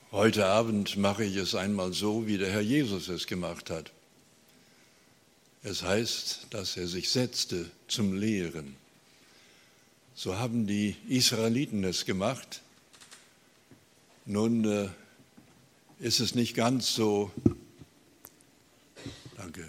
Heute Abend mache ich es einmal so, wie der Herr Jesus es gemacht hat. Es heißt, dass er sich setzte zum Lehren. So haben die Israeliten es gemacht. Nun ist es nicht ganz so, danke.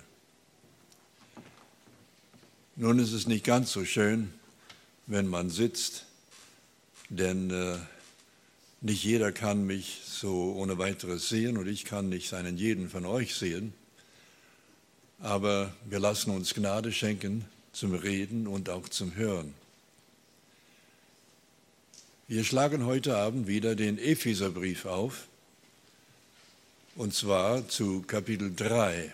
Nun ist es nicht ganz so schön, wenn man sitzt, denn nicht jeder kann mich so ohne weiteres sehen und ich kann nicht einen jeden von euch sehen. Aber wir lassen uns Gnade schenken zum Reden und auch zum Hören. Wir schlagen heute Abend wieder den Epheserbrief auf, und zwar zu Kapitel 3.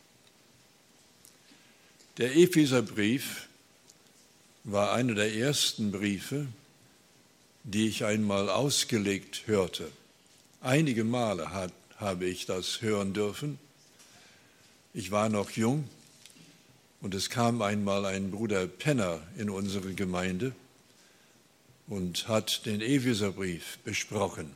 Der Epheserbrief war einer der ersten Briefe, die ich einmal ausgelegt hörte. Einige Male habe ich das hören dürfen. Ich war noch jung und es kam einmal ein Bruder Penner in unsere Gemeinde und hat den Epheserbrief besprochen.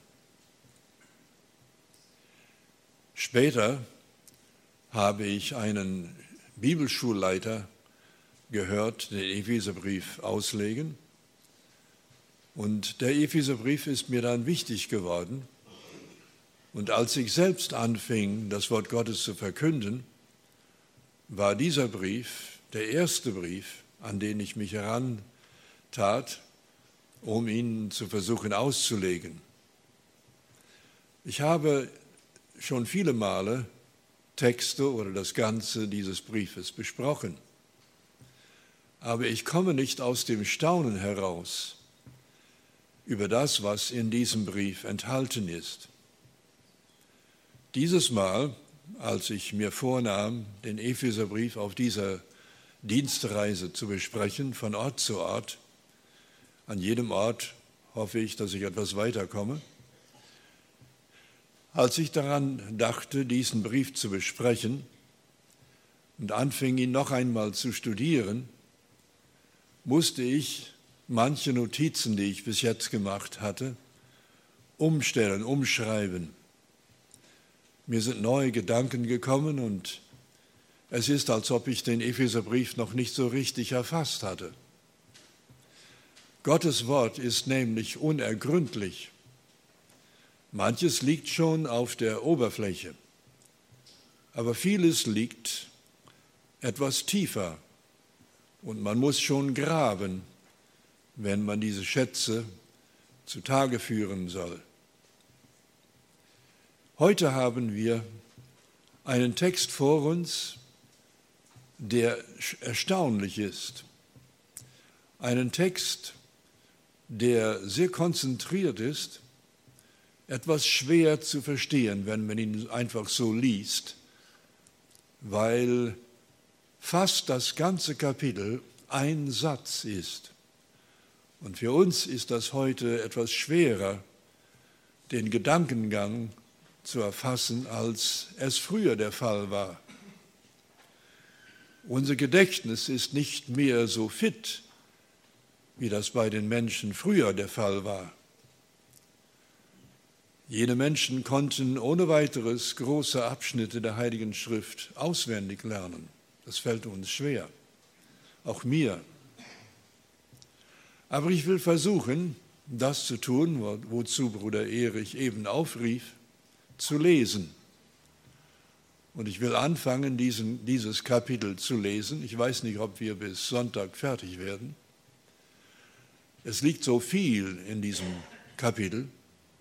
Später habe ich einen Bibelschulleiter gehört, den Epheserbrief auslegen. Und der Epheserbrief ist mir dann wichtig geworden. Und als ich selbst anfing, das Wort Gottes zu verkünden, war dieser Brief der erste Brief, an den ich mich herantat, um ihn zu versuchen auszulegen. Ich habe schon viele Male Texte oder das Ganze dieses Briefes besprochen. Aber ich komme nicht aus dem Staunen heraus über das, was in diesem Brief enthalten ist. Dieses Mal, als ich mir vornahm, den Epheserbrief auf dieser Dienstreise zu besprechen, von Ort zu Ort, an jedem Ort hoffe ich, dass ich etwas weiterkomme, als ich daran dachte, diesen Brief zu besprechen und anfing, ihn noch einmal zu studieren, musste ich manche Notizen, die ich bis jetzt gemacht hatte, umstellen, umschreiben. Mir sind neue Gedanken gekommen und es ist, als ob ich den Epheserbrief noch nicht so richtig erfasst hatte. Gottes Wort ist nämlich unergründlich. Manches liegt schon auf der Oberfläche, aber vieles liegt etwas tiefer und man muss schon graben, wenn man diese Schätze zutage führen soll. Heute haben wir einen Text vor uns, der erstaunlich ist. Einen Text, der sehr konzentriert ist, etwas schwer zu verstehen, wenn man ihn einfach so liest, weil fast das ganze Kapitel ein Satz ist. Und für uns ist das heute etwas schwerer, den Gedankengang zu erfassen, als es früher der Fall war. Unser Gedächtnis ist nicht mehr so fit, wie das bei den Menschen früher der Fall war. Jene Menschen konnten ohne weiteres große Abschnitte der Heiligen Schrift auswendig lernen. Das fällt uns schwer, auch mir. Aber ich will versuchen, das zu tun, wozu Bruder Erich eben aufrief, zu lesen. Und ich will anfangen, dieses Kapitel zu lesen. Ich weiß nicht, ob wir bis Sonntag fertig werden. Es liegt so viel in diesem Kapitel.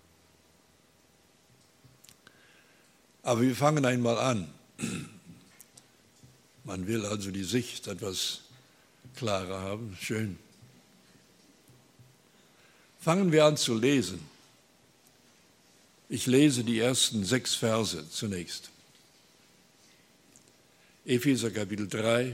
Aber wir fangen einmal an. Man will also die Sicht etwas klarer haben. Schön. Fangen wir an zu lesen. Ich lese die ersten 6 Verse zunächst. Epheser Kapitel 3.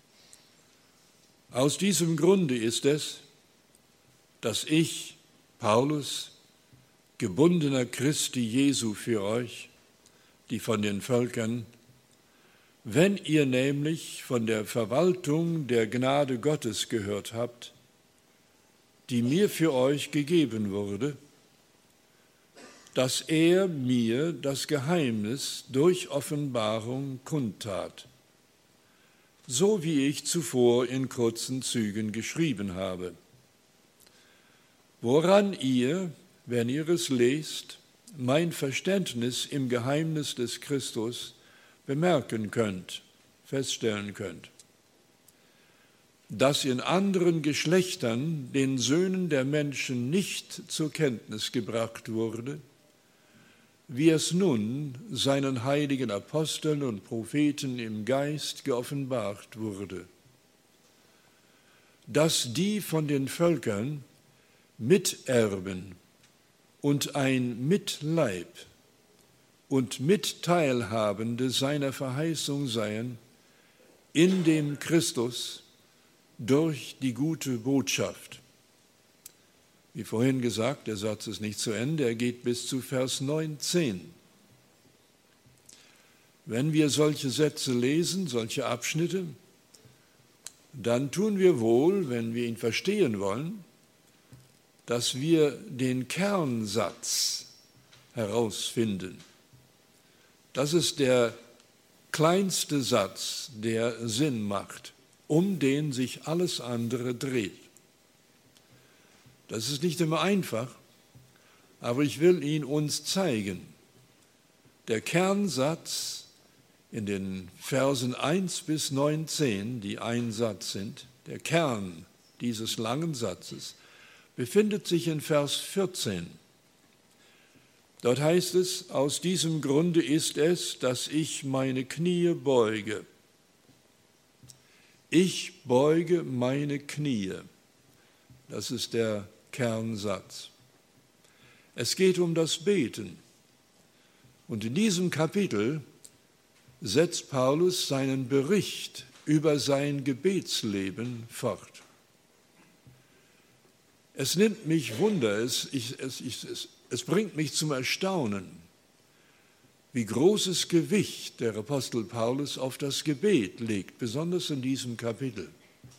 Aus diesem Grunde ist es, dass ich, Paulus, gebundener Christi Jesu für euch, die von den Völkern, wenn ihr nämlich von der Verwaltung der Gnade Gottes gehört habt, die mir für euch gegeben wurde, dass er mir das Geheimnis durch Offenbarung kundtat, so wie ich zuvor in kurzen Zügen geschrieben habe, woran ihr, wenn ihr es lest, mein Verständnis im Geheimnis des Christus bemerken könnt, feststellen könnt, dass in anderen Geschlechtern den Söhnen der Menschen nicht zur Kenntnis gebracht wurde, wie es nun seinen heiligen Aposteln und Propheten im Geist geoffenbart wurde, dass die von den Völkern Miterben und ein Mitleib und Mitteilhabende seiner Verheißung seien in dem Christus durch die gute Botschaft. Wie vorhin gesagt, der Satz ist nicht zu Ende, er geht bis zu Vers 19. Wenn wir solche Sätze lesen, solche Abschnitte, dann tun wir wohl, wenn wir ihn verstehen wollen, dass wir den Kernsatz herausfinden. Das ist der kleinste Satz, der Sinn macht, um den sich alles andere dreht. Das ist nicht immer einfach, aber ich will ihn uns zeigen. Der Kernsatz in den Versen 1 bis 19, die ein Satz sind, der Kern dieses langen Satzes, befindet sich in Vers 14. Dort heißt es, aus diesem Grunde ist es, dass ich meine Knie beuge. Ich beuge meine Knie. Das ist der Kernsatz. Es geht um das Beten. Und in diesem Kapitel setzt Paulus seinen Bericht über sein Gebetsleben fort. Es nimmt mich Wunder, es bringt mich zum Erstaunen, wie großes Gewicht der Apostel Paulus auf das Gebet legt, besonders in diesem Kapitel.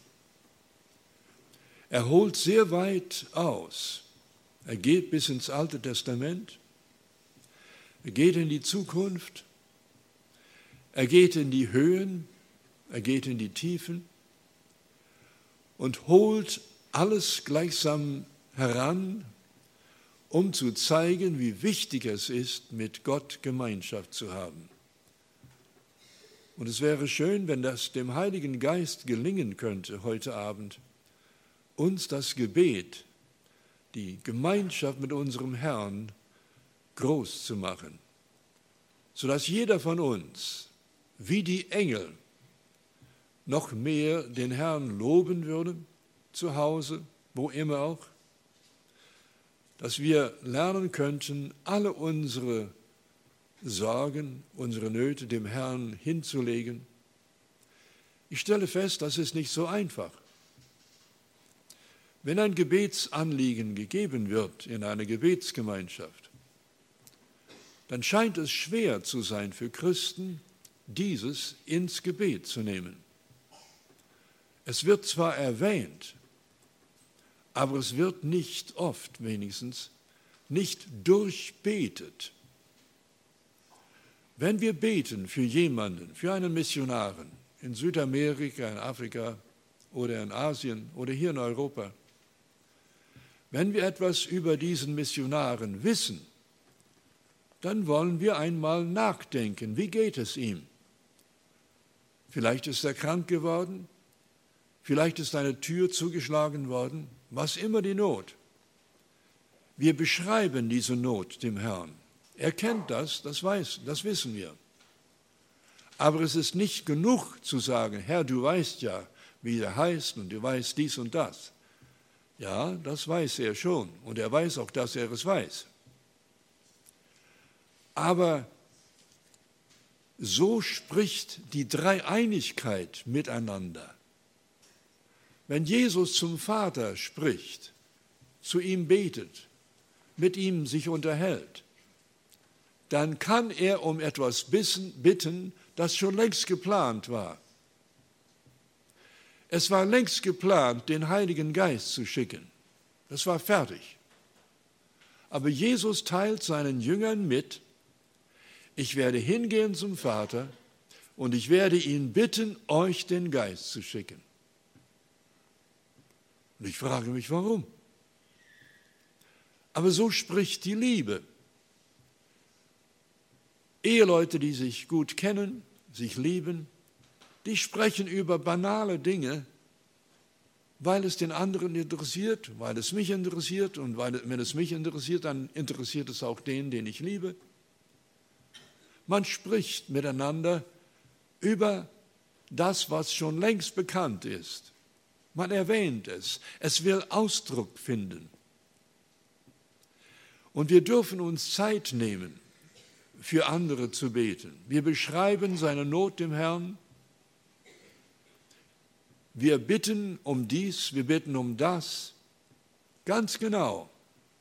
Er holt sehr weit aus. Er geht bis ins Alte Testament. Er geht in die Zukunft. Er geht in die Höhen. Er geht in die Tiefen und holt alles gleichsam heran, um zu zeigen, wie wichtig es ist, mit Gott Gemeinschaft zu haben. Und es wäre schön, wenn das dem Heiligen Geist gelingen könnte heute Abend, uns das Gebet, die Gemeinschaft mit unserem Herrn groß zu machen, sodass jeder von uns, wie die Engel, noch mehr den Herrn loben würde, zu Hause, wo immer auch, dass wir lernen könnten, alle unsere Sorgen, unsere Nöte dem Herrn hinzulegen. Ich stelle fest, das ist nicht so einfach. Wenn ein Gebetsanliegen gegeben wird in einer Gebetsgemeinschaft, dann scheint es schwer zu sein für Christen, dieses ins Gebet zu nehmen. Es wird zwar erwähnt, aber es wird nicht oft, wenigstens, nicht durchbetet. Wenn wir beten für jemanden, für einen Missionaren in Südamerika, in Afrika oder in Asien oder hier in Europa, wenn wir etwas über diesen Missionaren wissen, dann wollen wir einmal nachdenken, wie geht es ihm? Vielleicht ist er krank geworden, vielleicht ist eine Tür zugeschlagen worden, was immer die Not. Wir beschreiben diese Not dem Herrn. Er kennt das wissen wir. Aber es ist nicht genug zu sagen, Herr, du weißt ja, wie er heißt und du weißt dies und das. Ja, das weiß er schon und er weiß auch, dass er es weiß. Aber so spricht die Dreieinigkeit miteinander. Wenn Jesus zum Vater spricht, zu ihm betet, mit ihm sich unterhält, dann kann er um etwas bitten, das schon längst geplant war. Es war längst geplant, den Heiligen Geist zu schicken. Das war fertig. Aber Jesus teilt seinen Jüngern mit, ich werde hingehen zum Vater und ich werde ihn bitten, euch den Geist zu schicken. Und ich frage mich, warum? Aber so spricht die Liebe. Eheleute, die sich gut kennen, sich lieben, die sprechen über banale Dinge, weil es den anderen interessiert, weil es mich interessiert und wenn es mich interessiert, dann interessiert es auch den ich liebe. Man spricht miteinander über das, was schon längst bekannt ist. Man erwähnt es. Es will Ausdruck finden. Und wir dürfen uns Zeit nehmen, für andere zu beten. Wir beschreiben seine Not dem Herrn. Wir bitten um dies, wir bitten um das. Ganz genau.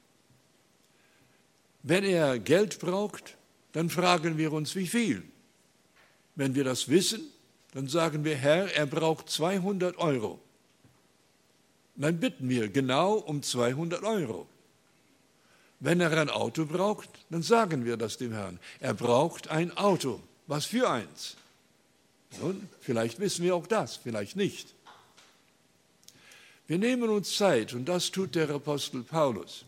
Wenn er Geld braucht, dann fragen wir uns, wie viel. Wenn wir das wissen, dann sagen wir, Herr, er braucht 200 Euro. Dann bitten wir genau um 200 Euro. Wenn er ein Auto braucht, dann sagen wir das dem Herrn. Er braucht ein Auto. Was für eins? Nun, vielleicht wissen wir auch das, vielleicht nicht. Wir nehmen uns Zeit, und das tut der Apostel Paulus.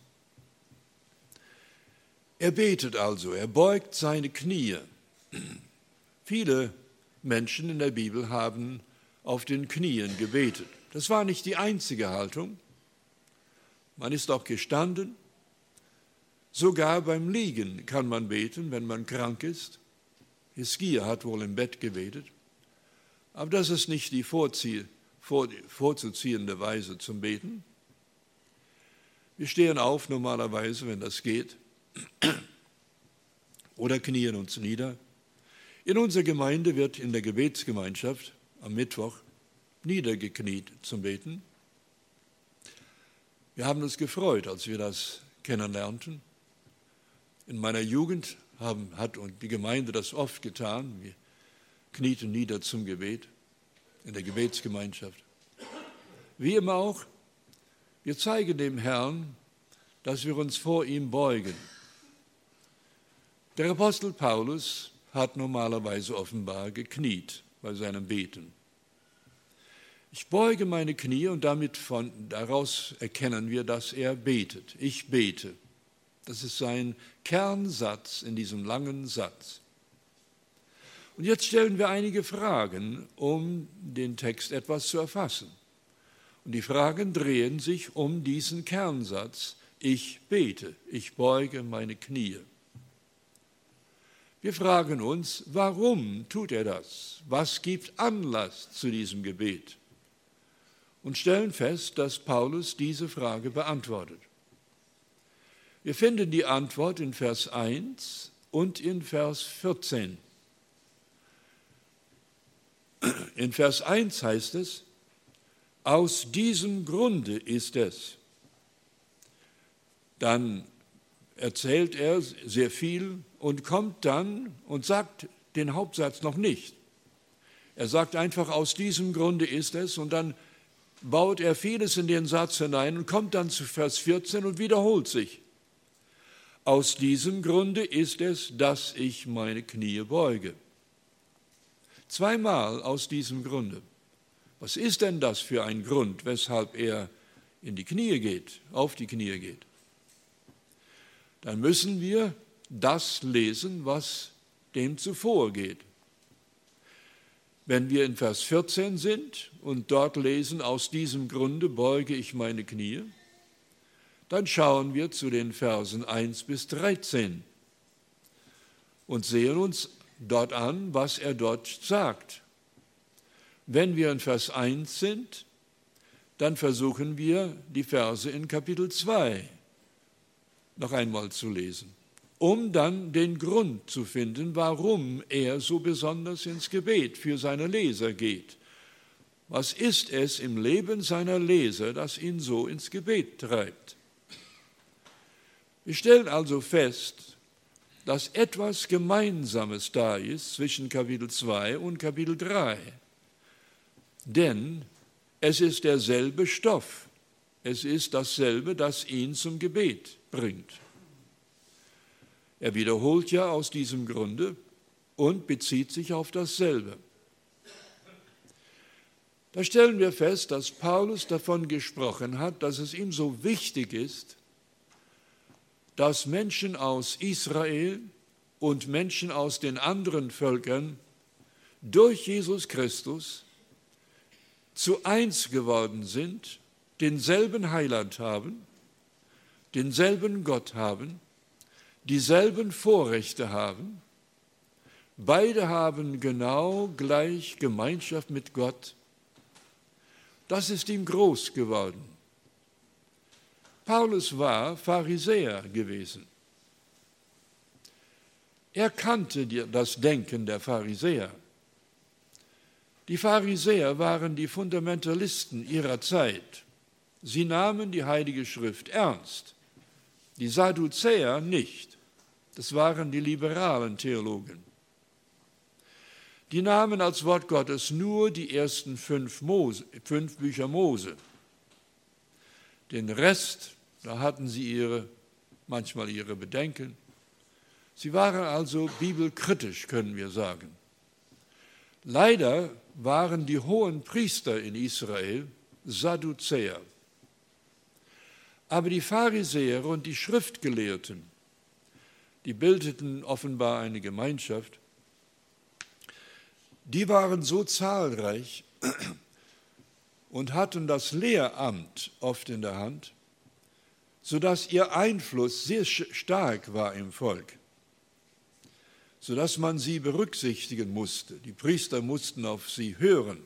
Er betet also, er beugt seine Knie. Viele Menschen in der Bibel haben auf den Knien gebetet. Das war nicht die einzige Haltung. Man ist auch gestanden. Sogar beim Liegen kann man beten, wenn man krank ist. Hiskia hat wohl im Bett gebetet. Aber das ist nicht die vorzuziehende Weise zum Beten. Wir stehen auf normalerweise, wenn das geht, oder knien uns nieder. In unserer Gemeinde wird in der Gebetsgemeinschaft am Mittwoch niedergekniet zum Beten. Wir haben uns gefreut, als wir das kennenlernten. In meiner Jugend hat die Gemeinde das oft getan. Wir knieten nieder zum Gebet in der Gebetsgemeinschaft. Wie immer auch, wir zeigen dem Herrn, dass wir uns vor ihm beugen. Der Apostel Paulus hat normalerweise offenbar gekniet bei seinem Beten. Ich beuge meine Knie und daraus erkennen wir, dass er betet. Ich bete. Das ist sein Kernsatz in diesem langen Satz. Und jetzt stellen wir einige Fragen, um den Text etwas zu erfassen. Und die Fragen drehen sich um diesen Kernsatz. Ich bete, ich beuge meine Knie. Wir fragen uns, warum tut er das? Was gibt Anlass zu diesem Gebet? Und stellen fest, dass Paulus diese Frage beantwortet. Wir finden die Antwort in Vers 1 und in Vers 14. In Vers 1 heißt es, aus diesem Grunde ist es. Dann erzählt er sehr viel und kommt dann und sagt den Hauptsatz noch nicht. Er sagt einfach, aus diesem Grunde ist es, und dann baut er vieles in den Satz hinein und kommt dann zu Vers 14 und wiederholt sich. Aus diesem Grunde ist es, dass ich meine Knie beuge. Zweimal aus diesem Grunde. Was ist denn das für ein Grund, weshalb er in die Knie geht, auf die Knie geht? Dann müssen wir das lesen, was dem zuvorgeht. Wenn wir in Vers 14 sind und dort lesen, aus diesem Grunde beuge ich meine Knie, dann schauen wir zu den Versen 1 bis 13 und sehen uns dort an, was er dort sagt. Wenn wir in Vers 1 sind, dann versuchen wir, die Verse in Kapitel 2 noch einmal zu lesen, um dann den Grund zu finden, warum er so besonders ins Gebet für seine Leser geht. Was ist es im Leben seiner Leser, das ihn so ins Gebet treibt? Wir stellen also fest, dass etwas Gemeinsames da ist zwischen Kapitel 2 und Kapitel 3. Denn es ist derselbe Stoff. Es ist dasselbe, das ihn zum Gebet bringt. Er wiederholt ja aus diesem Grunde und bezieht sich auf dasselbe. Da stellen wir fest, dass Paulus davon gesprochen hat, dass es ihm so wichtig ist, dass Menschen aus Israel und Menschen aus den anderen Völkern durch Jesus Christus zu eins geworden sind, denselben Heiland haben, denselben Gott haben, dieselben Vorrechte haben. Beide haben genau gleich Gemeinschaft mit Gott. Das ist ihm groß geworden. Paulus war Pharisäer gewesen. Er kannte das Denken der Pharisäer. Die Pharisäer waren die Fundamentalisten ihrer Zeit. Sie nahmen die Heilige Schrift ernst. Die Sadduzäer nicht. Das waren die liberalen Theologen. Die nahmen als Wort Gottes nur die ersten 5 Bücher Mose. Den Rest, da hatten sie manchmal ihre Bedenken. Sie waren also bibelkritisch, können wir sagen. Leider waren die hohen Priester in Israel Sadduzäer. Aber die Pharisäer und die Schriftgelehrten, die bildeten offenbar eine Gemeinschaft, die waren so zahlreich und hatten das Lehramt oft in der Hand, sodass ihr Einfluss sehr stark war im Volk, sodass man sie berücksichtigen musste. Die Priester mussten auf sie hören,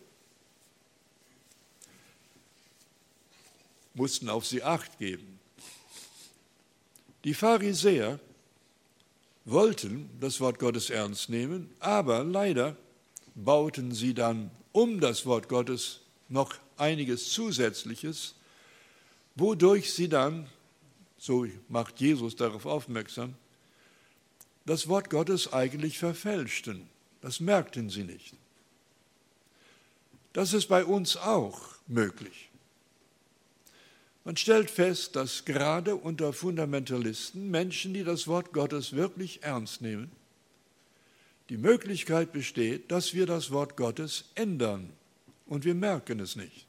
mussten auf sie Acht geben. Die Pharisäer wollten das Wort Gottes ernst nehmen, aber leider bauten sie dann um das Wort Gottes noch einiges Zusätzliches, wodurch sie dann, so macht Jesus darauf aufmerksam, das Wort Gottes eigentlich verfälschten. Das merkten sie nicht. Das ist bei uns auch möglich. Man stellt fest, dass gerade unter Fundamentalisten, Menschen, die das Wort Gottes wirklich ernst nehmen, die Möglichkeit besteht, dass wir das Wort Gottes ändern und wir merken es nicht.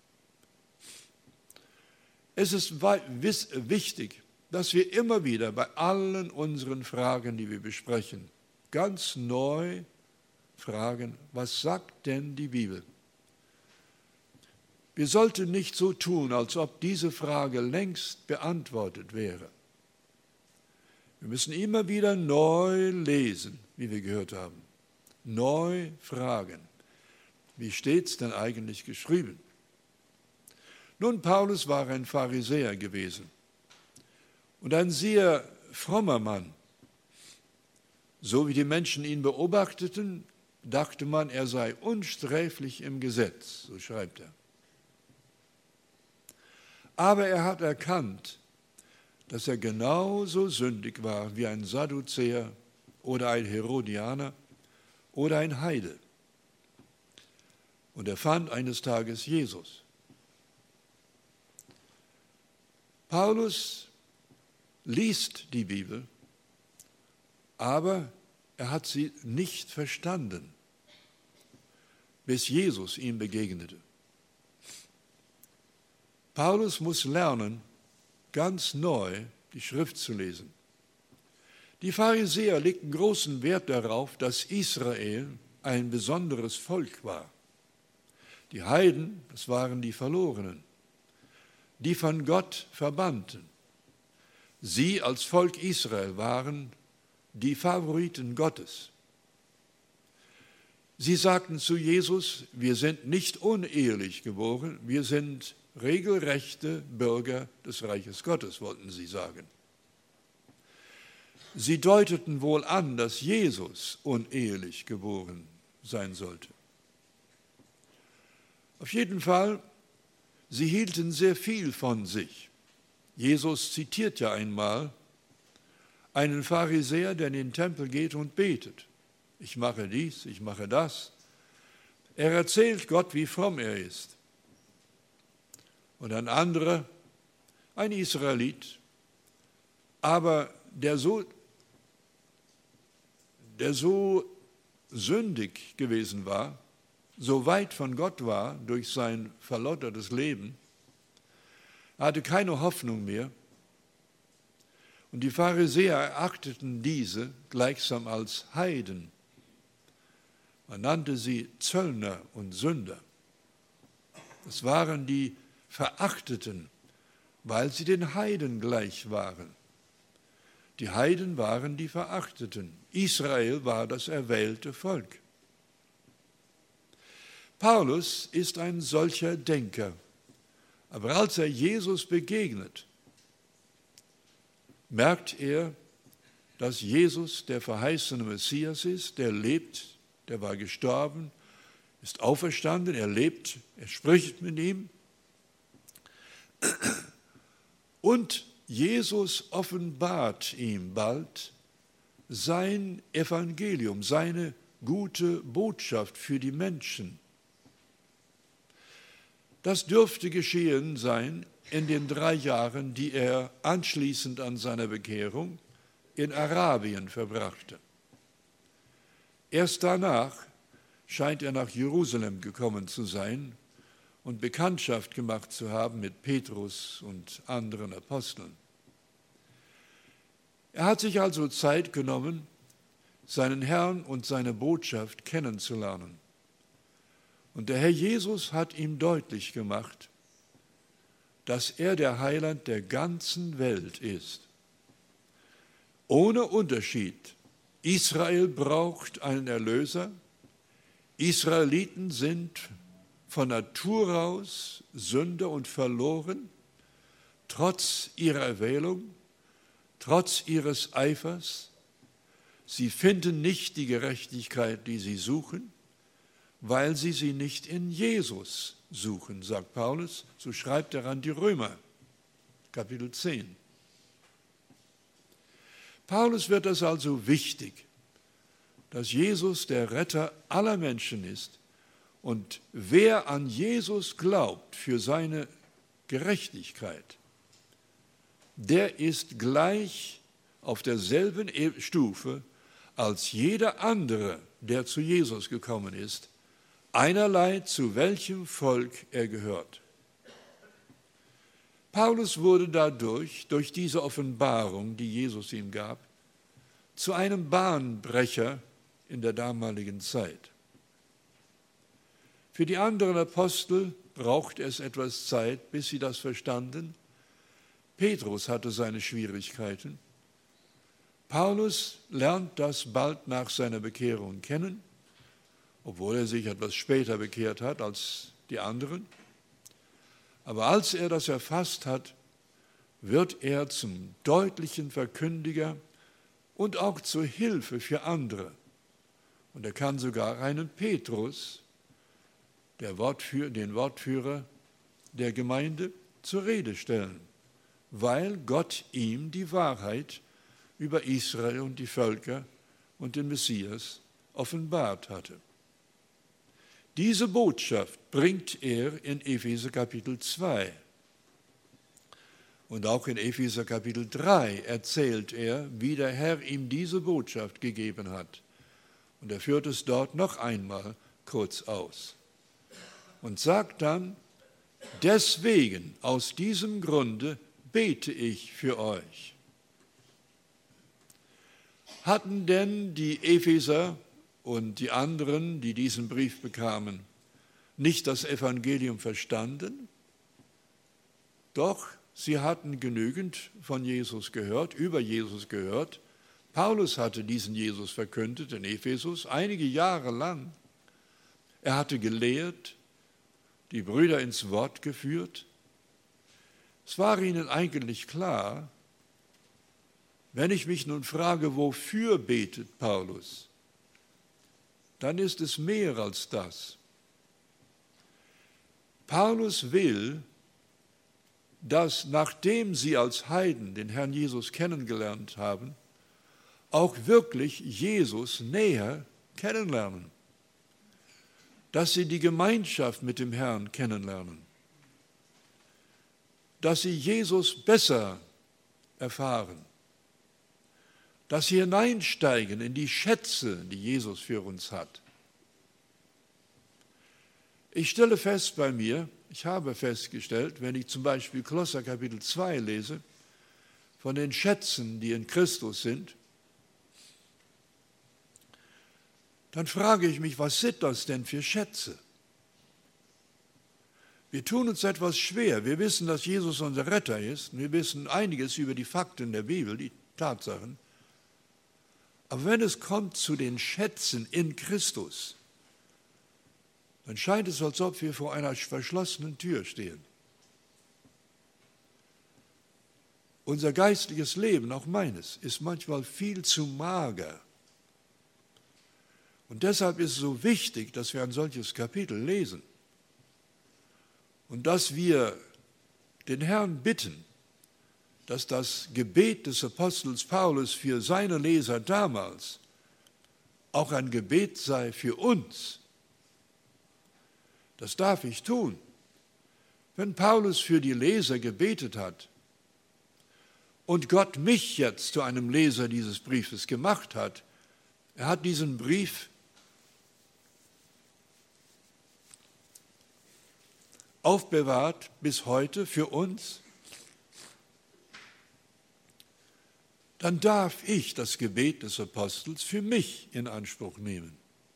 Es ist wichtig, dass wir immer wieder bei allen unseren Fragen, die wir besprechen, ganz neu fragen, was sagt denn die Bibel? Wir sollten nicht so tun, als ob diese Frage längst beantwortet wäre. Wir müssen immer wieder neu lesen, wie wir gehört haben. Neu fragen. Wie steht es denn eigentlich geschrieben? Nun, Paulus war ein Pharisäer gewesen und ein sehr frommer Mann. So wie die Menschen ihn beobachteten, dachte man, er sei unsträflich im Gesetz, so schreibt er. Aber er hat erkannt, dass er genauso sündig war wie ein Sadduzäer oder ein Herodianer oder ein Heide. Und er fand eines Tages Jesus. Paulus liest die Bibel, aber er hat sie nicht verstanden, bis Jesus ihm begegnete. Paulus muss lernen, ganz neu die Schrift zu lesen. Die Pharisäer legten großen Wert darauf, dass Israel ein besonderes Volk war. Die Heiden, das waren die Verlorenen, die von Gott verbannten. Sie als Volk Israel waren die Favoriten Gottes. Sie sagten zu Jesus, wir sind nicht unehelich geboren, wir sind regelrechte Bürger des Reiches Gottes, wollten sie sagen. Sie deuteten wohl an, dass Jesus unehelich geboren sein sollte. Auf jeden Fall, sie hielten sehr viel von sich. Jesus zitiert ja einmal einen Pharisäer, der in den Tempel geht und betet. Ich mache dies, ich mache das. Er erzählt Gott, wie fromm er ist. Und ein anderer, ein Israelit, aber der so der so sündig gewesen war, so weit von Gott war durch sein verlottertes Leben, er hatte keine Hoffnung mehr. Und die Pharisäer erachteten diese gleichsam als Heiden. Man nannte sie Zöllner und Sünder. Es waren die Verachteten, weil sie den Heiden gleich waren. Die Heiden waren die Verachteten. Israel war das erwählte Volk. Paulus ist ein solcher Denker. Aber als er Jesus begegnet, merkt er, dass Jesus der verheißene Messias ist, der lebt, der war gestorben, ist auferstanden, er lebt, er spricht mit ihm. Und Jesus offenbart ihm bald sein Evangelium, seine gute Botschaft für die Menschen. Das dürfte geschehen sein in den 3 Jahren, die er anschließend an seiner Bekehrung in Arabien verbrachte. Erst danach scheint er nach Jerusalem gekommen zu sein und Bekanntschaft gemacht zu haben mit Petrus und anderen Aposteln. Er hat sich also Zeit genommen, seinen Herrn und seine Botschaft kennenzulernen. Und der Herr Jesus hat ihm deutlich gemacht, dass er der Heiland der ganzen Welt ist. Ohne Unterschied. Israel braucht einen Erlöser. Israeliten sind von Natur aus Sünder und verloren, trotz ihrer Erwählung, trotz ihres Eifers. Sie finden nicht die Gerechtigkeit, die sie suchen, weil sie nicht in Jesus suchen, sagt Paulus. So schreibt er an die Römer, Kapitel 10. Paulus wird es also wichtig, dass Jesus der Retter aller Menschen ist und wer an Jesus glaubt für seine Gerechtigkeit, der ist gleich auf derselben Stufe als jeder andere, der zu Jesus gekommen ist, einerlei zu welchem Volk er gehört. Paulus wurde dadurch, durch diese Offenbarung, die Jesus ihm gab, zu einem Bahnbrecher in der damaligen Zeit. Für die anderen Apostel brauchte es etwas Zeit, bis sie das verstanden. Petrus hatte seine Schwierigkeiten. Paulus lernt das bald nach seiner Bekehrung kennen, obwohl er sich etwas später bekehrt hat als die anderen. Aber als er das erfasst hat, wird er zum deutlichen Verkündiger und auch zur Hilfe für andere. Und er kann sogar einen Petrus, den Wortführer der Gemeinde, zur Rede stellen, weil Gott ihm die Wahrheit über Israel und die Völker und den Messias offenbart hatte. Diese Botschaft bringt er in Epheser Kapitel 2. Und auch in Epheser Kapitel 3 erzählt er, wie der Herr ihm diese Botschaft gegeben hat. Und er führt es dort noch einmal kurz aus. Und sagt dann, deswegen, aus diesem Grunde bete ich für euch. Hatten denn die Epheser und die anderen, die diesen Brief bekamen, nicht das Evangelium verstanden? Doch sie hatten genügend von Jesus gehört, über Jesus gehört. Paulus hatte diesen Jesus verkündet in Ephesus einige Jahre lang. Er hatte gelehrt, die Brüder ins Wort geführt. Es war ihnen eigentlich klar, wenn ich mich nun frage, wofür betet Paulus, dann ist es mehr als das. Paulus will, dass nachdem sie als Heiden den Herrn Jesus kennengelernt haben, auch wirklich Jesus näher kennenlernen. Dass sie die Gemeinschaft mit dem Herrn kennenlernen. Dass sie Jesus besser erfahren. dass sie hineinsteigen in die Schätze, die Jesus für uns hat. Ich stelle fest bei mir, ich habe festgestellt, wenn ich zum Beispiel Kolosser Kapitel 2 lese, von den Schätzen, die in Christus sind, dann frage ich mich, was sind das denn für Schätze? Wir tun uns etwas schwer. Wir wissen, dass Jesus unser Retter ist. Wir wissen einiges über die Fakten der Bibel, die Tatsachen. Aber wenn es kommt zu den Schätzen in Christus, dann scheint es, als ob wir vor einer verschlossenen Tür stehen. Unser geistliches Leben, auch meines, ist manchmal viel zu mager. Und deshalb ist es so wichtig, dass wir ein solches Kapitel lesen und dass wir den Herrn bitten, dass das Gebet des Apostels Paulus für seine Leser damals auch ein Gebet sei für uns. Das darf ich tun. Wenn Paulus für die Leser gebetet hat und Gott mich jetzt zu einem Leser dieses Briefes gemacht hat, er hat diesen Brief aufbewahrt bis heute für uns, dann darf ich das Gebet des Apostels für mich in Anspruch nehmen.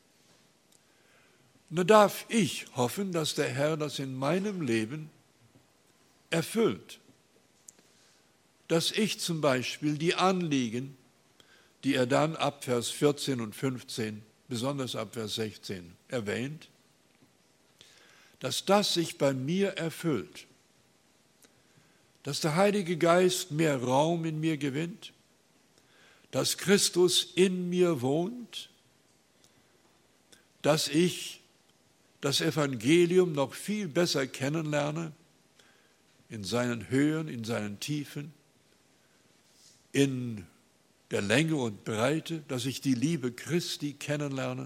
Und dann darf ich hoffen, dass der Herr das in meinem Leben erfüllt. Dass ich zum Beispiel die Anliegen, die er dann ab Vers 14 und 15, besonders ab Vers 16 erwähnt, dass das sich bei mir erfüllt, dass der Heilige Geist mehr Raum in mir gewinnt, dass Christus in mir wohnt, dass ich das Evangelium noch viel besser kennenlerne, in seinen Höhen, in seinen Tiefen, in der Länge und Breite, dass ich die Liebe Christi kennenlerne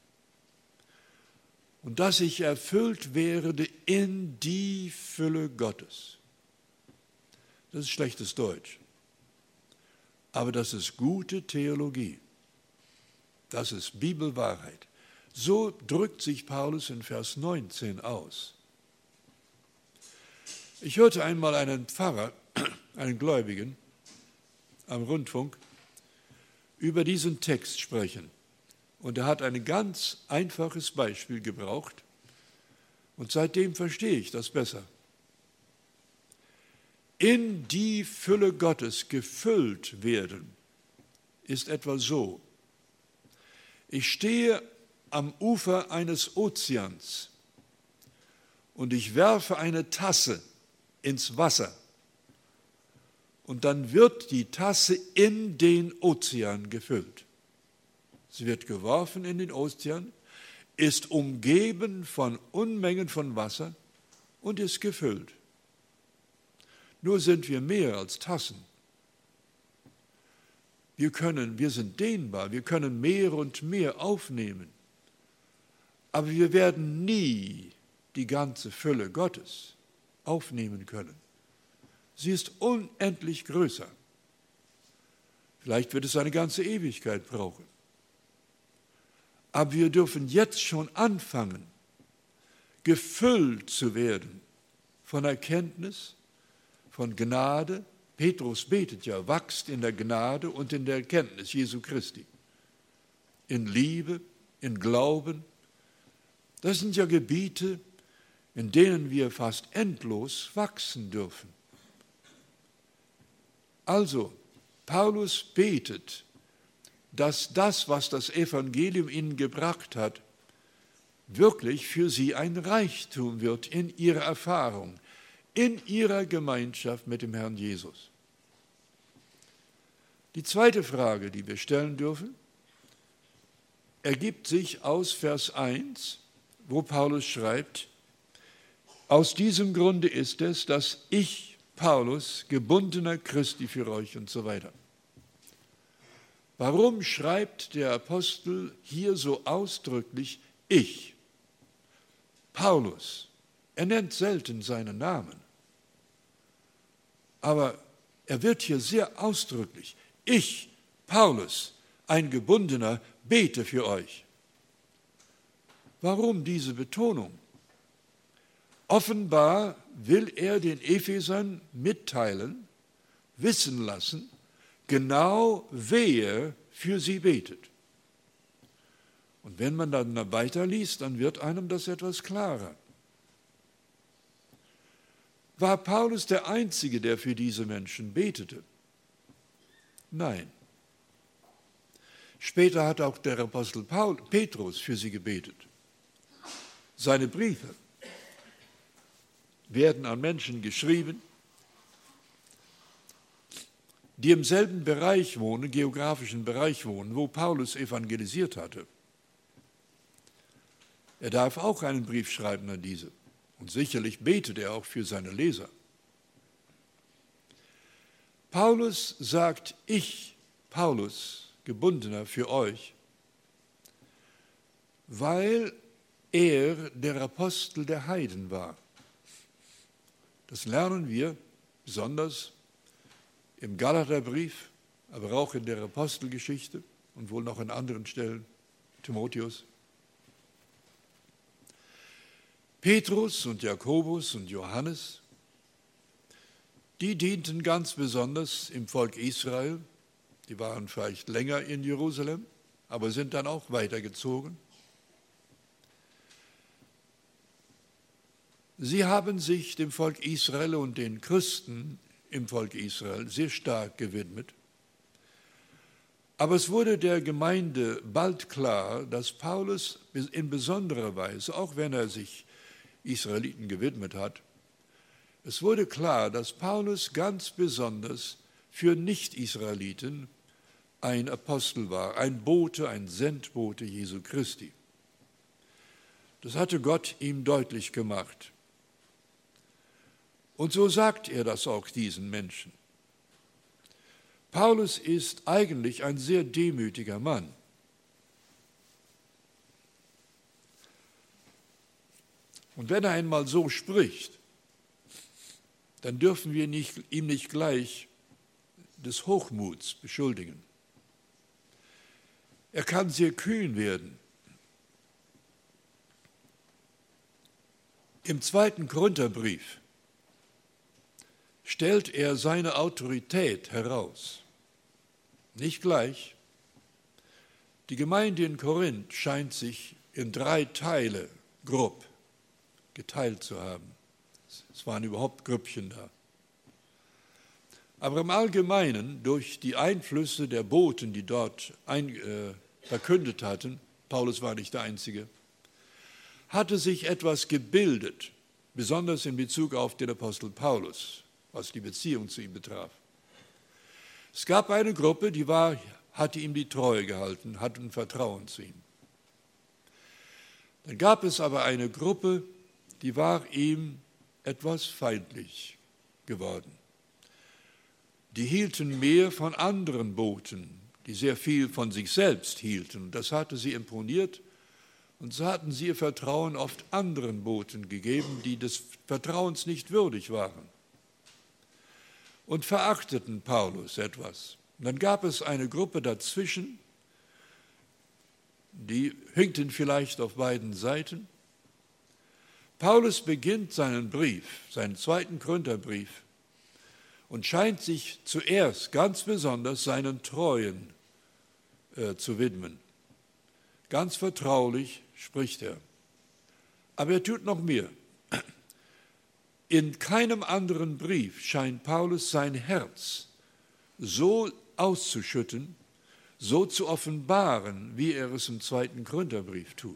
und dass ich erfüllt werde in die Fülle Gottes. Das ist schlechtes Deutsch, aber das ist gute Theologie. Das ist Bibelwahrheit. So drückt sich Paulus in Vers 19 aus. Ich hörte einmal einen Pfarrer, einen Gläubigen, am Rundfunk über diesen Text sprechen. Und er hat ein ganz einfaches Beispiel gebraucht. Und seitdem verstehe ich das besser. In die Fülle Gottes gefüllt werden, ist etwa so. Ich stehe am Ufer eines Ozeans und ich werfe eine Tasse ins Wasser. Und dann wird die Tasse in den Ozean gefüllt. Sie wird geworfen in den Ozean, ist umgeben von Unmengen von Wasser und ist gefüllt. Nur sind wir mehr als Tassen. Wir sind dehnbar, wir können mehr und mehr aufnehmen. Aber wir werden nie die ganze Fülle Gottes aufnehmen können. Sie ist unendlich größer. Vielleicht wird es eine ganze Ewigkeit brauchen. Aber wir dürfen jetzt schon anfangen, gefüllt zu werden von Erkenntnis, von Gnade. Petrus betet ja, wachst in der Gnade und in der Erkenntnis Jesu Christi. In Liebe, in Glauben. Das sind ja Gebiete, in denen wir fast endlos wachsen dürfen. Also, Paulus betet, dass das, was das Evangelium ihnen gebracht hat, wirklich für sie ein Reichtum wird in ihrer Erfahrung, in ihrer Gemeinschaft mit dem Herrn Jesus. Die zweite Frage, die wir stellen dürfen, ergibt sich aus Vers 1, wo Paulus schreibt, aus diesem Grunde ist es, dass ich, Paulus, gebundener Christi für euch und so weiter. Warum schreibt der Apostel hier so ausdrücklich ich, Paulus? Er nennt selten seinen Namen, aber er wird hier sehr ausdrücklich. Ich, Paulus, ein Gebundener, bete für euch. Warum diese Betonung? Offenbar will er den Ephesern mitteilen, wissen lassen, genau wer für sie betet. Und wenn man dann weiterliest, dann wird einem das etwas klarer. War Paulus der Einzige, der für diese Menschen betete? Nein. Später hat auch der Apostel Petrus für sie gebetet. Seine Briefe werden an Menschen geschrieben, die im selben Bereich wohnen, geografischen Bereich wohnen, wo Paulus evangelisiert hatte. Er darf auch einen Brief schreiben an diese. Und sicherlich betet er auch für seine Leser. Paulus sagt, ich, Paulus, Gebundener für euch, weil er der Apostel der Heiden war. Das lernen wir besonders im Galaterbrief, aber auch in der Apostelgeschichte und wohl noch an anderen Stellen, Timotheus. Petrus und Jakobus und Johannes, die dienten ganz besonders im Volk Israel. Die waren vielleicht länger in Jerusalem, aber sind dann auch weitergezogen. Sie haben sich dem Volk Israel und den Christen im Volk Israel sehr stark gewidmet. Aber es wurde der Gemeinde bald klar, dass Paulus in besonderer Weise, auch wenn er sich Israeliten gewidmet hat, es wurde klar, dass Paulus ganz besonders für Nicht-Israeliten ein Apostel war, ein Bote, ein Sendbote Jesu Christi. Das hatte Gott ihm deutlich gemacht. Und so sagt er das auch diesen Menschen. Paulus ist eigentlich ein sehr demütiger Mann. Und wenn er einmal so spricht, dann dürfen wir ihm nicht gleich des Hochmuts beschuldigen. Er kann sehr kühn werden. Im 2. Korintherbrief stellt er seine Autorität heraus. Nicht gleich. Die Gemeinde in Korinth scheint sich in 3 Teile grob geteilt zu haben. Es waren überhaupt Grüppchen da. Aber im Allgemeinen, durch die Einflüsse der Boten, die dort verkündet hatten, Paulus war nicht der Einzige, hatte sich etwas gebildet, besonders in Bezug auf den Apostel Paulus, was die Beziehung zu ihm betraf. Es gab eine Gruppe, die hatte ihm die Treue gehalten, hatte ein Vertrauen zu ihm. Dann gab es aber eine Gruppe, die war ihm etwas feindlich geworden. Die hielten mehr von anderen Boten, die sehr viel von sich selbst hielten. Das hatte sie imponiert und so hatten sie ihr Vertrauen oft anderen Boten gegeben, die des Vertrauens nicht würdig waren und verachteten Paulus etwas. Und dann gab es eine Gruppe dazwischen, die hinkten vielleicht auf beiden Seiten. Paulus beginnt seinen Brief, seinen 2. Korintherbrief, und scheint sich zuerst ganz besonders seinen Treuen zu widmen. Ganz vertraulich spricht er. Aber er tut noch mehr. In keinem anderen Brief scheint Paulus sein Herz so auszuschütten, so zu offenbaren, wie er es im 2. Korintherbrief tut.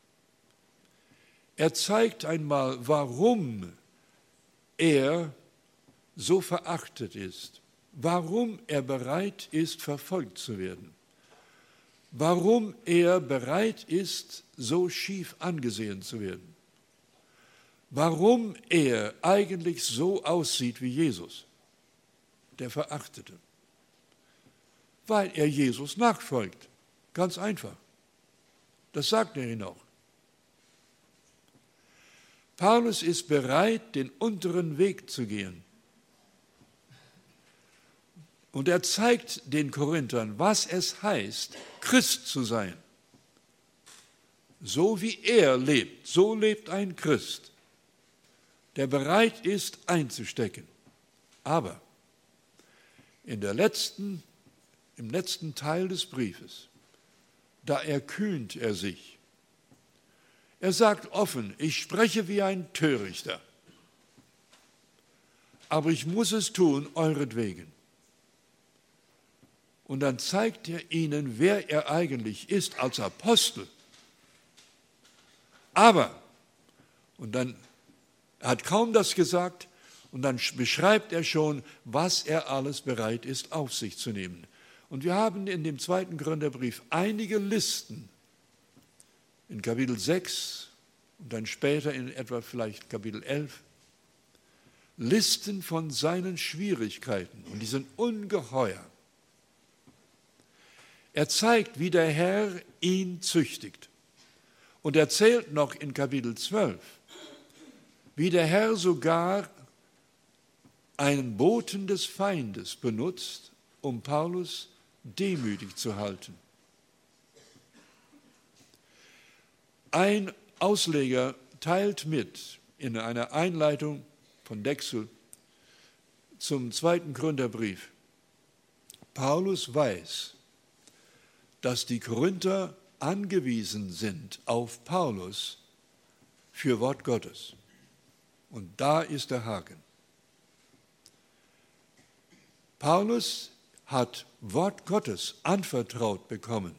Er zeigt einmal, warum er so verachtet ist, warum er bereit ist, verfolgt zu werden, warum er bereit ist, so schief angesehen zu werden, warum er eigentlich so aussieht wie Jesus, der Verachtete. Weil er Jesus nachfolgt, ganz einfach. Das sagt er ihnen auch. Paulus ist bereit, den unteren Weg zu gehen. Und er zeigt den Korinthern, was es heißt, Christ zu sein. So wie er lebt, so lebt ein Christ, der bereit ist einzustecken. Aber im letzten Teil des Briefes, da erkühnt er sich. Er sagt offen, ich spreche wie ein Törichter, aber ich muss es tun, euretwegen. Und dann zeigt er ihnen, wer er eigentlich ist als Apostel. Aber, und dann er hat kaum das gesagt, und dann beschreibt er schon, was er alles bereit ist, auf sich zu nehmen. Und wir haben in dem 2. Korintherbrief einige Listen, in Kapitel 6 und dann später in etwa vielleicht Kapitel 11, Listen von seinen Schwierigkeiten, und die sind ungeheuer. Er zeigt, wie der Herr ihn züchtigt. Und erzählt noch in Kapitel 12, wie der Herr sogar einen Boten des Feindes benutzt, um Paulus demütig zu halten. Ein Ausleger teilt mit in einer Einleitung von Dexel zum 2. Korintherbrief. Paulus weiß, dass die Korinther angewiesen sind auf Paulus für Wort Gottes. Und da ist der Haken. Paulus hat Wort Gottes anvertraut bekommen.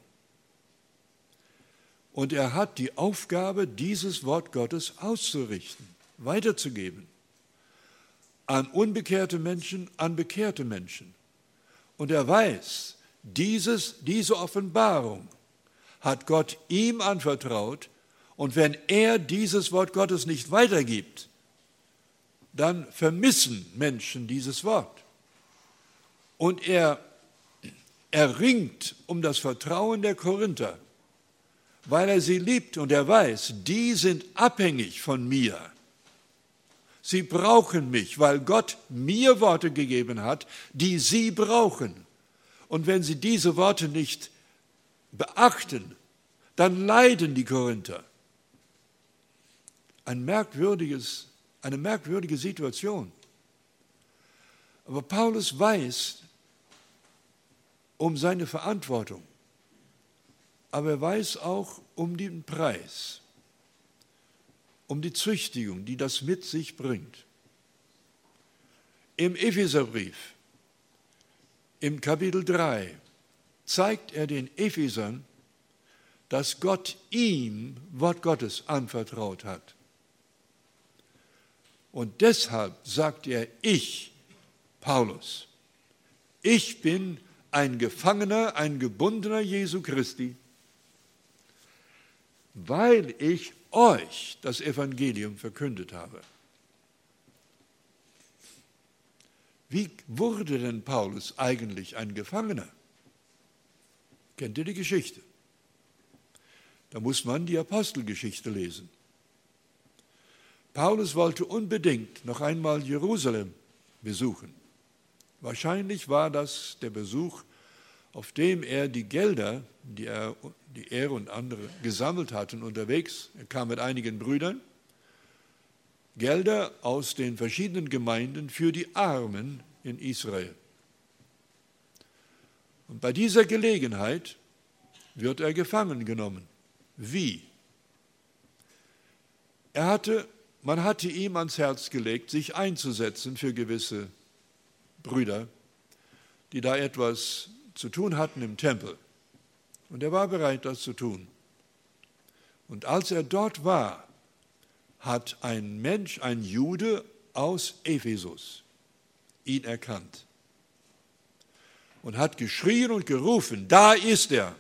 Und er hat die Aufgabe, dieses Wort Gottes auszurichten, weiterzugeben. An unbekehrte Menschen, an bekehrte Menschen. Und er weiß, diese Offenbarung hat Gott ihm anvertraut, und wenn er dieses Wort Gottes nicht weitergibt, dann vermissen Menschen dieses Wort. Und er ringt um das Vertrauen der Korinther, weil er sie liebt und er weiß, die sind abhängig von mir. Sie brauchen mich, weil Gott mir Worte gegeben hat, die sie brauchen. Und wenn sie diese Worte nicht beachten, dann leiden die Korinther. Eine merkwürdige Situation. Aber Paulus weiß um seine Verantwortung, aber er weiß auch um den Preis, um die Züchtigung, die das mit sich bringt. Im Epheserbrief, im Kapitel 3, zeigt er den Ephesern, dass Gott ihm Wort Gottes anvertraut hat. Und deshalb sagt er, ich, Paulus, ich bin ein Gefangener, ein Gebundener Jesu Christi, weil ich euch das Evangelium verkündet habe. Wie wurde denn Paulus eigentlich ein Gefangener? Kennt ihr die Geschichte? Da muss man die Apostelgeschichte lesen. Paulus wollte unbedingt noch einmal Jerusalem besuchen. Wahrscheinlich war das der Besuch, auf dem er die Gelder, die er und andere gesammelt hatten unterwegs, er kam mit einigen Brüdern, Gelder aus den verschiedenen Gemeinden für die Armen in Israel. Und bei dieser Gelegenheit wird er gefangen genommen. Wie? Man hatte ihm ans Herz gelegt, sich einzusetzen für gewisse Brüder, die da etwas zu tun hatten im Tempel. Und er war bereit, das zu tun. Und als er dort war, hat ein Mensch, ein Jude aus Ephesus, ihn erkannt und hat geschrien und gerufen, da ist er.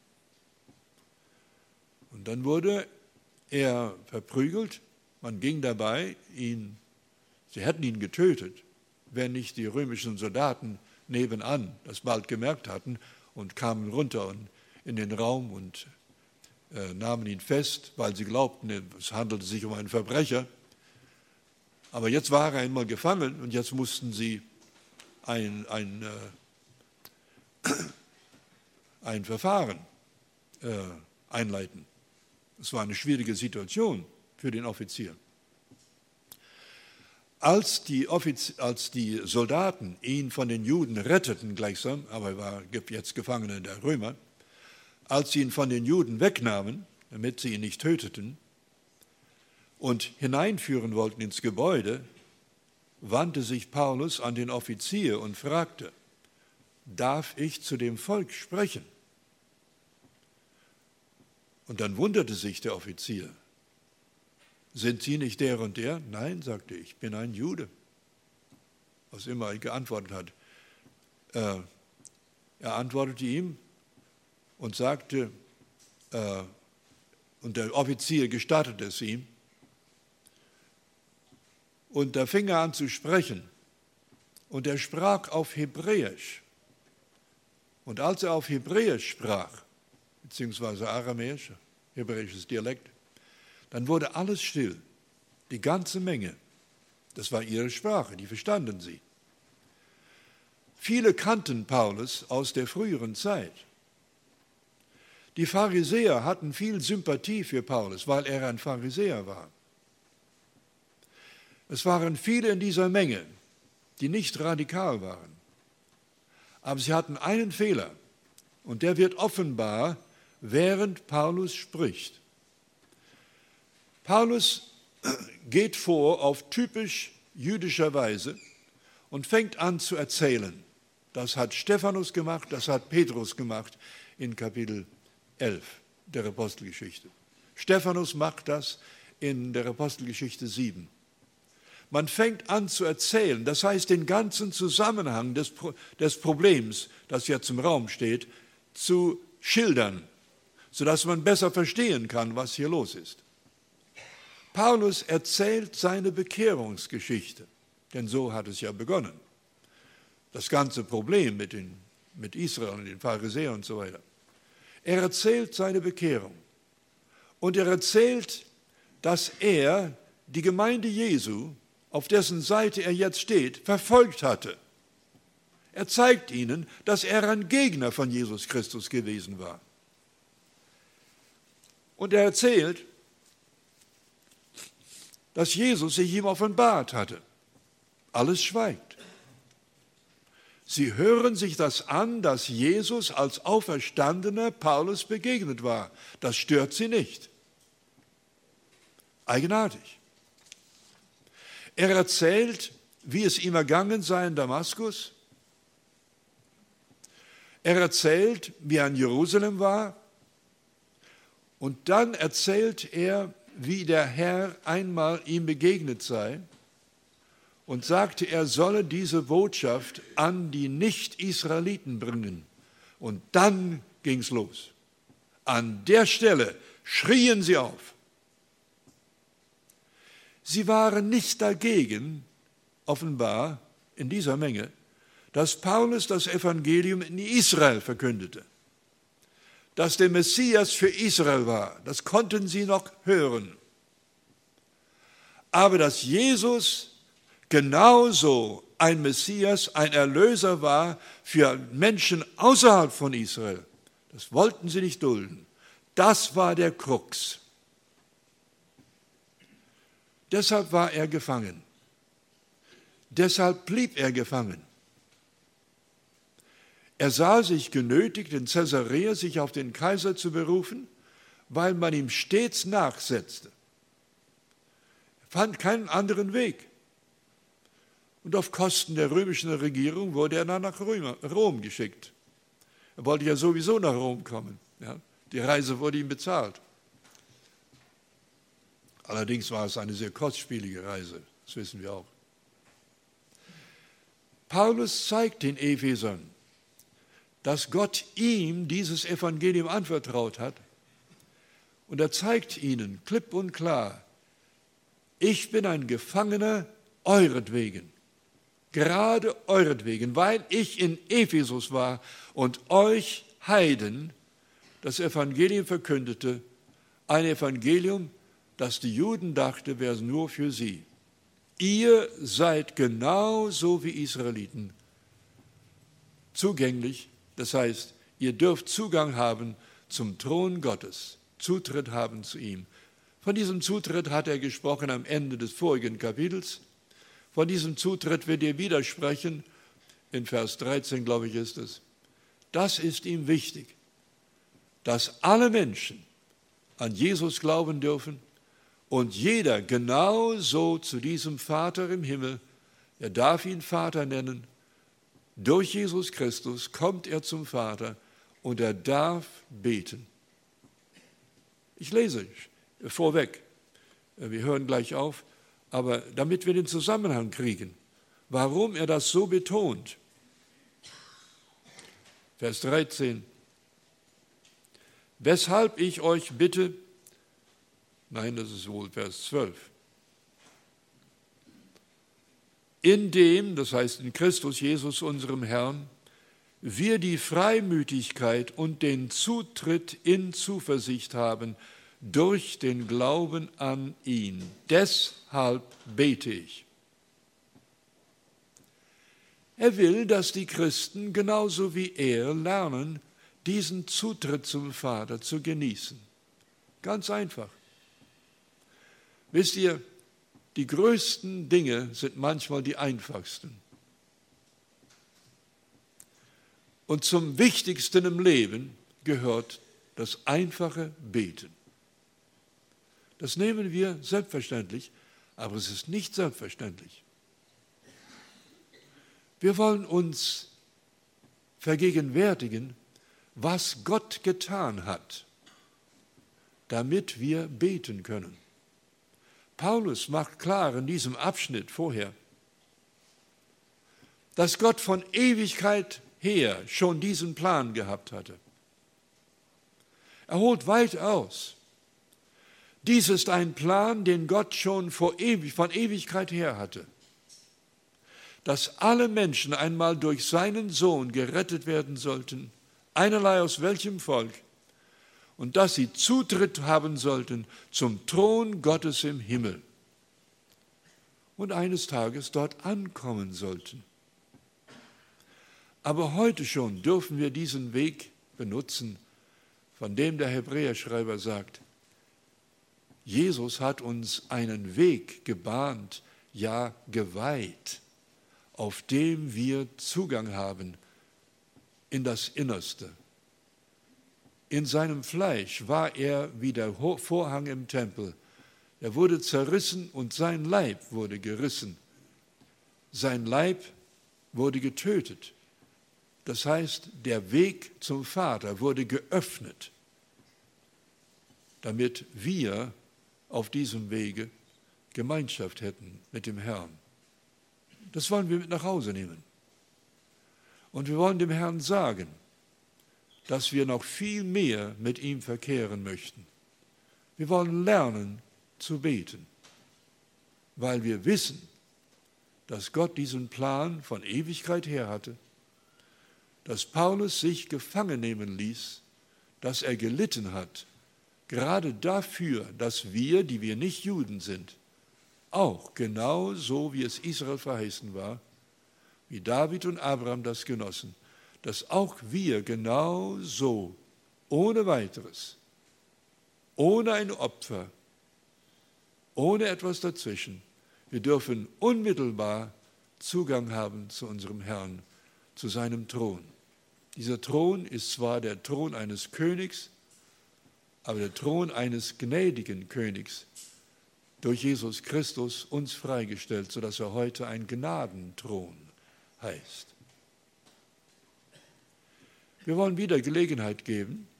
Und dann wurde er verprügelt, man ging dabei, sie hätten ihn getötet, wenn nicht die römischen Soldaten nebenan das bald gemerkt hatten und kamen runter in den Raum und nahmen ihn fest, weil sie glaubten, es handelte sich um einen Verbrecher. Aber jetzt war er einmal gefangen und jetzt mussten sie ein ein Verfahren einleiten. Es war eine schwierige Situation für den Offizier. Als die Soldaten ihn von den Juden retteten gleichsam, aber er war jetzt Gefangener der Römer, als sie ihn von den Juden wegnahmen, damit sie ihn nicht töteten und hineinführen wollten ins Gebäude, wandte sich Paulus an den Offizier und fragte: Darf ich zu dem Volk sprechen? Und dann wunderte sich der Offizier. Sind Sie nicht der und der? Nein, sagte ich, bin ein Jude. Was immer er geantwortet hat. Er antwortete ihm und sagte, und der Offizier gestattete es ihm, und da fing er an zu sprechen, und er sprach auf Hebräisch. Und als er auf Hebräisch sprach, beziehungsweise Aramäisch, hebräisches Dialekt, dann wurde alles still, die ganze Menge. Das war ihre Sprache, die verstanden sie. Viele kannten Paulus aus der früheren Zeit. Die Pharisäer hatten viel Sympathie für Paulus, weil er ein Pharisäer war. Es waren viele in dieser Menge, die nicht radikal waren. Aber sie hatten einen Fehler, und der wird offenbar, während Paulus spricht. Paulus geht vor auf typisch jüdischer Weise und fängt an zu erzählen. Das hat Stephanus gemacht, das hat Petrus gemacht in Kapitel 11 der Apostelgeschichte. Stephanus macht das in der Apostelgeschichte 7. Man fängt an zu erzählen, das heißt den ganzen Zusammenhang des Problems, das jetzt im Raum steht, zu schildern, sodass man besser verstehen kann, was hier los ist. Paulus erzählt seine Bekehrungsgeschichte, denn so hat es ja begonnen. Das ganze Problem mit Israel und den Pharisäern und so weiter. Er erzählt seine Bekehrung und er erzählt, dass er die Gemeinde Jesu, auf dessen Seite er jetzt steht, verfolgt hatte. Er zeigt ihnen, dass er ein Gegner von Jesus Christus gewesen war. Und er erzählt, dass Jesus sich ihm offenbart hatte. Alles schweigt. Sie hören sich das an, dass Jesus als Auferstandener Paulus begegnet war. Das stört sie nicht. Eigenartig. Er erzählt, wie es ihm ergangen sei in Damaskus. Er erzählt, wie er in Jerusalem war. Und dann erzählt er, wie der Herr einmal ihm begegnet sei und sagte, er solle diese Botschaft an die Nicht-Israeliten bringen. Und dann ging es los. An der Stelle schrien sie auf. Sie waren nicht dagegen, offenbar in dieser Menge, dass Paulus das Evangelium in Israel verkündete. Dass der Messias für Israel war, das konnten sie noch hören. Aber dass Jesus genauso ein Messias, ein Erlöser war für Menschen außerhalb von Israel, das wollten sie nicht dulden. Das war der Krux. Deshalb war er gefangen. Deshalb blieb er gefangen. Er sah sich genötigt, in Caesarea sich auf den Kaiser zu berufen, weil man ihm stets nachsetzte. Er fand keinen anderen Weg. Und auf Kosten der römischen Regierung wurde er dann nach Rom geschickt. Er wollte ja sowieso nach Rom kommen. Ja? Die Reise wurde ihm bezahlt. Allerdings war es eine sehr kostspielige Reise, das wissen wir auch. Paulus zeigt den Ephesern, dass Gott ihm dieses Evangelium anvertraut hat. Und er zeigt ihnen klipp und klar, ich bin ein Gefangener euretwegen, gerade euretwegen, weil ich in Ephesus war und euch Heiden das Evangelium verkündete, ein Evangelium, das die Juden dachte, wäre nur für sie. Ihr seid genauso wie Israeliten zugänglich Das heißt, ihr dürft Zugang haben zum Thron Gottes, Zutritt haben zu ihm. Von diesem Zutritt hat er gesprochen am Ende des vorigen Kapitels. Von diesem Zutritt wird er widersprechen, in Vers 13, glaube ich, ist es. Das ist ihm wichtig, dass alle Menschen an Jesus glauben dürfen und jeder genauso zu diesem Vater im Himmel, er darf ihn Vater nennen, durch Jesus Christus kommt er zum Vater und er darf beten. Ich lese vorweg, wir hören gleich auf, aber damit wir den Zusammenhang kriegen, warum er das so betont. Vers 13. Weshalb ich euch bitte, nein, das ist wohl Vers 12. In dem, das heißt in Christus Jesus, unserem Herrn, wir die Freimütigkeit und den Zutritt in Zuversicht haben durch den Glauben an ihn. Deshalb bete ich. Er will, dass die Christen genauso wie er lernen, diesen Zutritt zum Vater zu genießen. Ganz einfach. Wisst ihr, die größten Dinge sind manchmal die einfachsten. Und zum Wichtigsten im Leben gehört das einfache Beten. Das nehmen wir selbstverständlich, aber es ist nicht selbstverständlich. Wir wollen uns vergegenwärtigen, was Gott getan hat, damit wir beten können. Paulus macht klar in diesem Abschnitt vorher, dass Gott von Ewigkeit her schon diesen Plan gehabt hatte. Er holt weit aus. Dies ist ein Plan, den Gott schon von Ewigkeit her hatte. Dass alle Menschen einmal durch seinen Sohn gerettet werden sollten, einerlei aus welchem Volk, und dass sie Zutritt haben sollten zum Thron Gottes im Himmel und eines Tages dort ankommen sollten. Aber heute schon dürfen wir diesen Weg benutzen, von dem der Hebräerschreiber sagt, Jesus hat uns einen Weg gebahnt, ja geweiht, auf dem wir Zugang haben in das Innerste. In seinem Fleisch war er wie der Vorhang im Tempel. Er wurde zerrissen und sein Leib wurde gerissen. Sein Leib wurde getötet. Das heißt, der Weg zum Vater wurde geöffnet, damit wir auf diesem Wege Gemeinschaft hätten mit dem Herrn. Das wollen wir mit nach Hause nehmen. Und wir wollen dem Herrn sagen, dass wir noch viel mehr mit ihm verkehren möchten. Wir wollen lernen zu beten, weil wir wissen, dass Gott diesen Plan von Ewigkeit her hatte, dass Paulus sich gefangen nehmen ließ, dass er gelitten hat, gerade dafür, dass wir, die wir nicht Juden sind, auch genau so, wie es Israel verheißen war, wie David und Abraham das genossen, dass auch wir genau so, ohne weiteres, ohne ein Opfer, ohne etwas dazwischen, wir dürfen unmittelbar Zugang haben zu unserem Herrn, zu seinem Thron. Dieser Thron ist zwar der Thron eines Königs, aber der Thron eines gnädigen Königs, durch Jesus Christus uns freigestellt, sodass er heute ein Gnadenthron heißt. Wir wollen wieder Gelegenheit geben,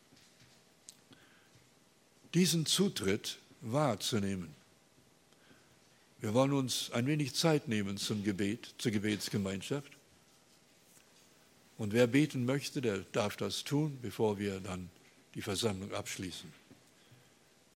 diesen Zutritt wahrzunehmen. Wir wollen uns ein wenig Zeit nehmen zum Gebet, zur Gebetsgemeinschaft. Und wer beten möchte, der darf das tun, bevor wir dann die Versammlung abschließen.